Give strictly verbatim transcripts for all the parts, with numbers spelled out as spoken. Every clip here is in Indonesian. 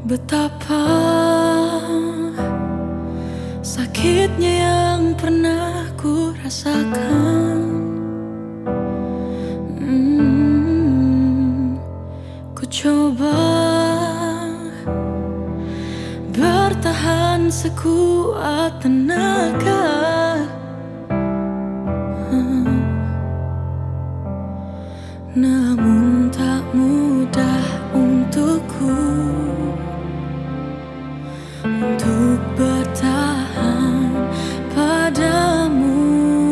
Betapa sakitnya yang pernah ku rasakan. hmm, Ku coba bertahan sekuat tenaga, hmm, namun tak mudah untukku untuk bertahan padamu.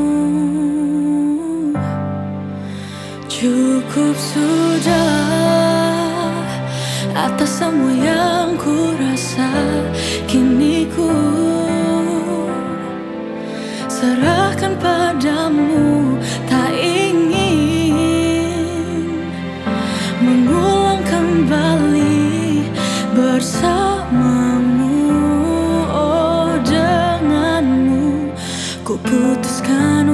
Cukup sudah atas semua yang ku rasa. Kini ku serahkan padamu. Tak ingin mengulang kembali bersamamu. Ku putuskan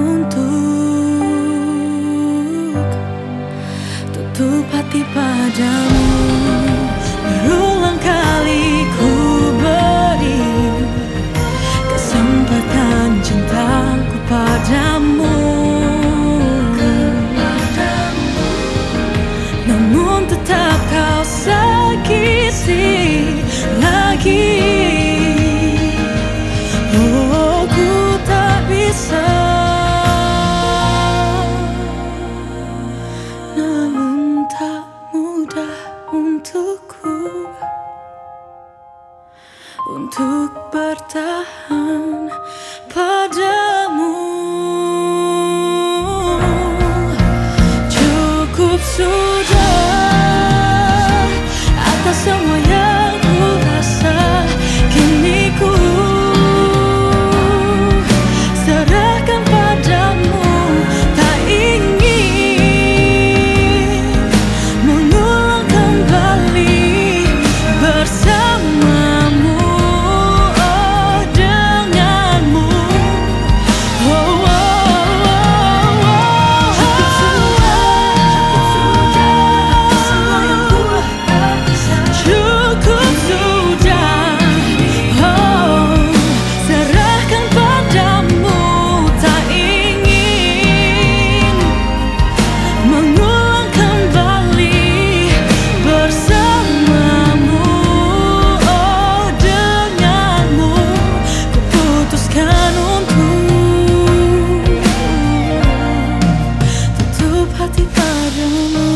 untuk tutup hati padamu. Berulang kali ku beri kesempatan cintaku padamu, namun tetap kau sakiti lagi. Namun tak mudah untukku untuk bertahan padamu. Cukup sudah atas semua yang ku rasa. Kini ku hati padamu.